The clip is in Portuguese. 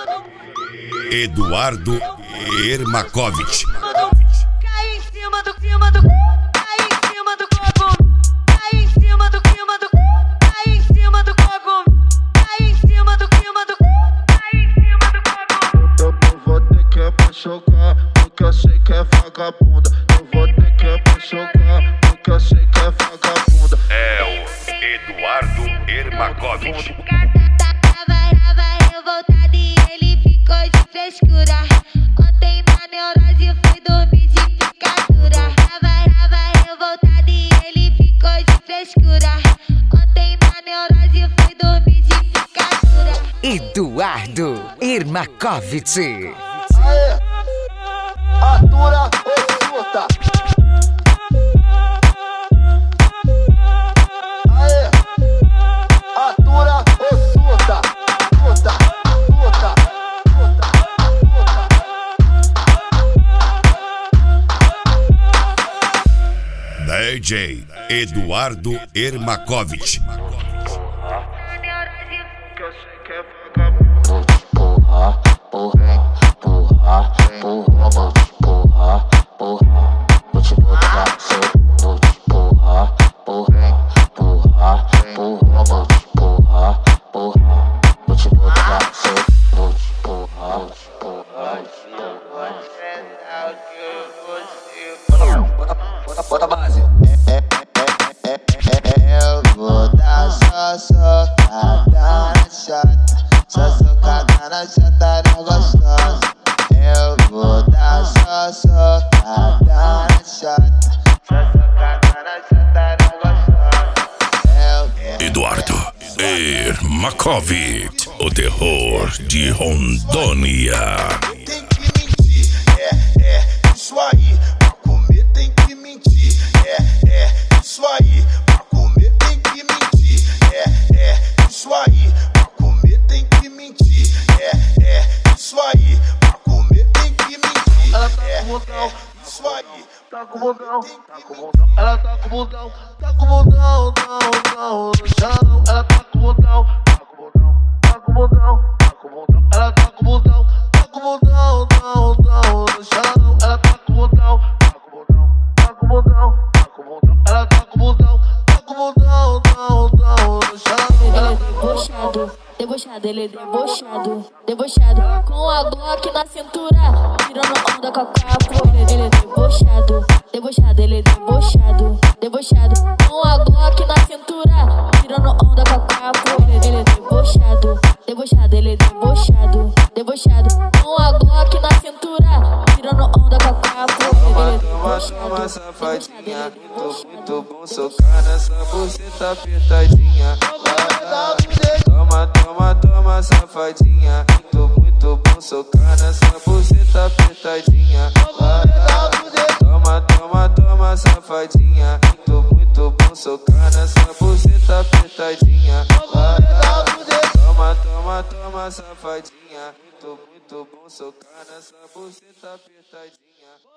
Eduardo Ermakovich. Cai em cima do cai em cima do coco. Cai em cima do cai em cima do coco. Cai em cima do cai em cima do coco. Eu vou ter que machucar, porque eu sei que é vagabunda. Eu vou ter que machucar, porque eu sei que é vagabunda. É o Eduardo Ermakovich. Tava revoltado e ele ficou de frescura. Ontem na neurose fui dormir de picadura. Tava revoltado e ele ficou de frescura. Ontem na neurose fui dormir de picadura. Eduardo Ermakovich. Aê, atura ou surta? Aê, atura ou surta? Surta, surta, surta, surta. DJ Eduardo Ermakovich. Que eu sei que é vagabundo. Porra, porra, porra, porra, vou te porra, porra, vou te botar solto, vou te porra, porra, porra, porra, vou te porra, porra, vou te botar solto, vou te porra, porra, bota a base. Eu vou dar só socada na chata, só socada na chata gostosa. Eu vou dar só socada na chata, só socada na chata gostosa. Eduardo Ermakovich, o terror de Rondônia. Tem que mentir, isso aí. Pra comer tem que mentir, isso aí. Pra comer tem que mentir, isso aí. Pra comer tem que mentir, isso aí. Pra comer tem que mentir, ela tá com botão, isso aí. Tá com botão, tá com botão. Ela tá com botão, tá com botão, no chão. Ela tá com botão, tá com botão, tá com botão, tá com botão. Ela tá com botão, tá com botão, no chão. Ela tá com botão, tá com botão, tá com botão, tá com botão. Ela tá com botão, tá com botão, no chão. Ele é debochado, ele é debochado. Com a Glock na cintura, tirando onda com a capo. Ele é debochado, ele é debochado. Com a Glock na cintura, tirando onda com a capo. Ele é debochado, ele é debochado. Com a Glock na cintura, tirando onda com a capo. Toma, safadinha, muito bom socar nessa buceta apertadinha. Toma, safadinha, muito bom socar nessa buceta apertadinha. Toma, safadinha, muito bom socar nessa buceta apertadinha. Toma, safadinha, muito bom socar nessa buceta apertadinha.